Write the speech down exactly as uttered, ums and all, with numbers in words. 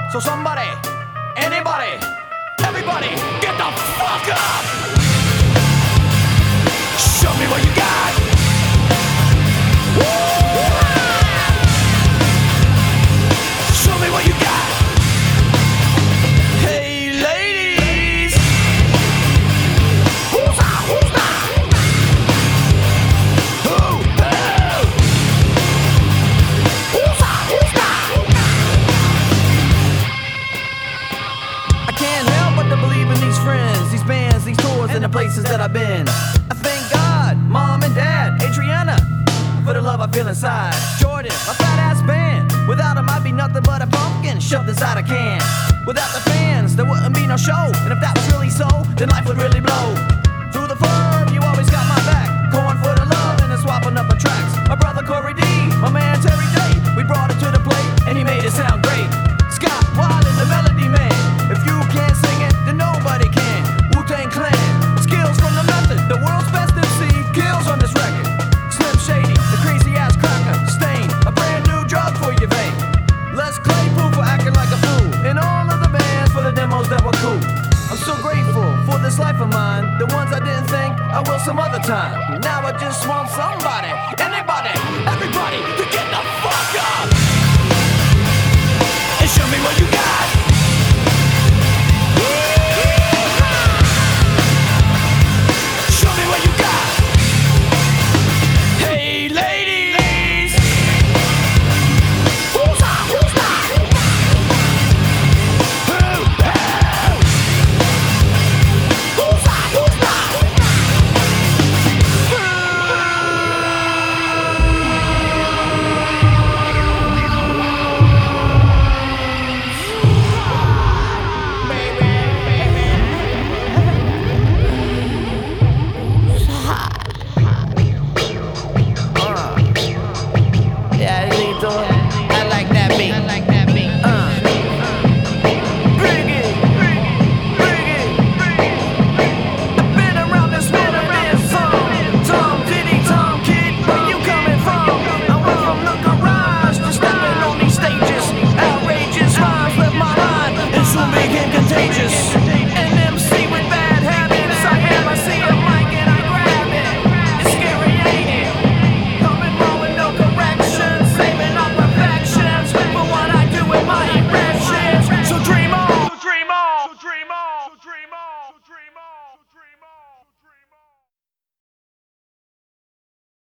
So somebody, anybody, everybody, get the fuck up! Show me what you got! Woo! Show me what you got! Hey ladies! Who's that? Who's that? Who? Who? Who's that? Who's that? I can't help but to believe in these friends, these bands, these tours, and the places that I've been. I thank God, Mom and Dad, Adriana, for the love I feel inside. Jordan, my fat ass band. Without them I'd be nothing but a pumpkin shoved inside a can. Without the fans, there wouldn't be no show. And if that was really so, then life would really blow. Through the firm, you always got my back. Going for the love and then swapping up the tracks. My brother Corey D, my man Terry Day, we brought it to the plate and he made it sound great. Scott Wild is the melody man. If you can't sing it, then nobody can. Wu-Tang Clan, skills from the method. The world's best M C kills on this record. Slim Shady, the crazy ass cracker. Stain, a brand new drug for your vein. Les Claypool for acting like a fool. And all of the bands for the demos that were cool. I'm so grateful for this life of mine. The ones I didn't think I will some other time. Now I just want somebody, anybody, everybody to get the fuck up and show me what you got. Show me what you got. Hey ladies, who's that? Who's that? Who? Who? Who's that? Who's that? Yeah, you need to. I like that beat. I like that beat. Uh. Bring it, bring it, bring it. I've been around this world and then some. Tom Diddy, Tom Kid, where you coming from? I went from the garage to stepping on these stages. Outrageous rhymes left my mind and soon became contagious.